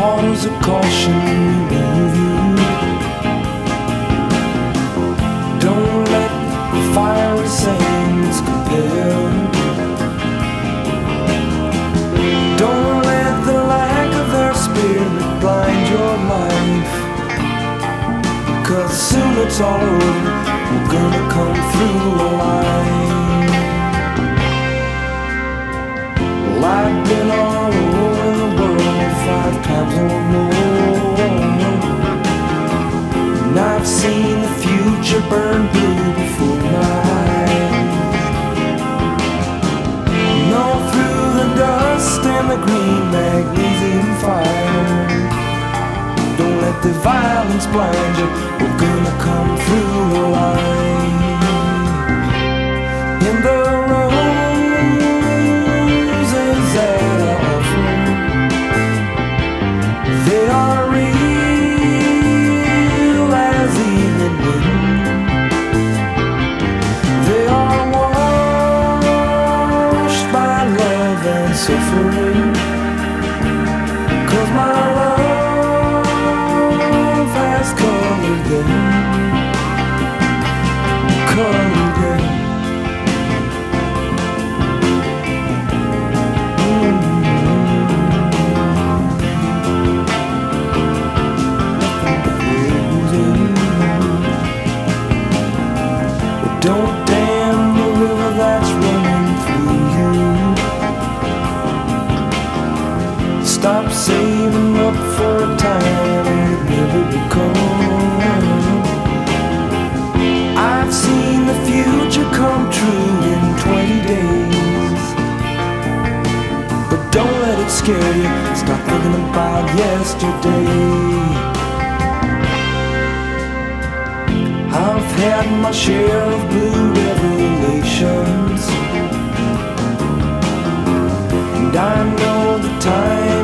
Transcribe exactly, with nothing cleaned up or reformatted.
waters of caution move you. Don't let the fiery sands compel. Don't let the lack of their spirit blind your life. Cause soon it's all over, we're gonna come through alive. Well, I've been all over the world five times or more, and I've seen the future burn blue before my eyes. And all through the dust and the green magnesium fire, don't let the violence blind you, we're gonna come through the line. In the roses that I offer, they are real as evening wind. They are washed by love and suffering. Cause my love has colored them, colored them. Don't dam the river that's running through you. Stop saving up for a time it never will come. I've seen the future come true in twenty days. But don't let it scare you, stop thinking about yesterday. I've had my share of blue revelations, and I know the time